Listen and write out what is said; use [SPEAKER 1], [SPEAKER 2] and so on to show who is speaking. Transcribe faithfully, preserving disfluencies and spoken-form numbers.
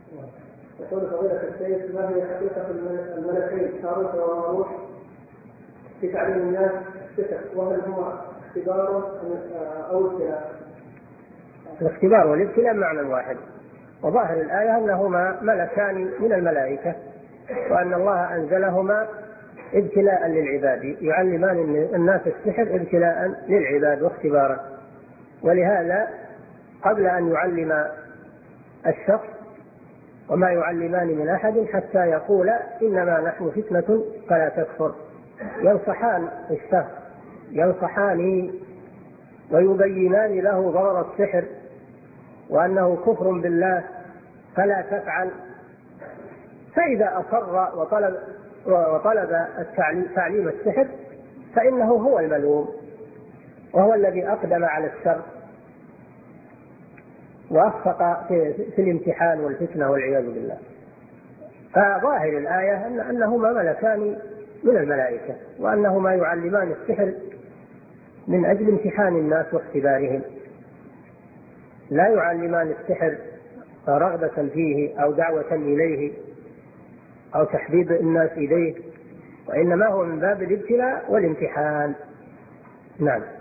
[SPEAKER 1] يقول فضيلة الشيخ ما هي حقيقة الملكين هاروت وماروت في تعليم الناس السحر، وهل هما اختبار أو ابتلاء؟
[SPEAKER 2] الاختبار والابتلاء معنى واحد، وظاهر الآية أنهما ملكان من الملائكة، وأن الله أنزلهما ابتلاء للعباد، يعلمان الناس السحر ابتلاء للعباد واختبارا. ولهذا قبل أن يعلم الشخص وما يعلمان من أحد حتى يقول إنما نحن فتنة فلا تكفر، ينصحان الشخص، ينصحان ويبينان له ضرر السحر وأنه كفر بالله فلا تفعل. فإذا أصر وطلب, وطلب تعليم السحر فإنه هو الملوم، وهو الذي أقدم على الشر وأخفق في, في الامتحان والفتنة والعياذ بالله. فظاهر الآية أن أنهما ملكان من الملائكة، وأنهما يعلمان السحر من أجل امتحان الناس واختبارهم، لا يعلمان السحر رغبة فيه أو دعوة إليه أو تحبيب الناس إليه، وإنما هو من باب الابتلاء والامتحان. نعم.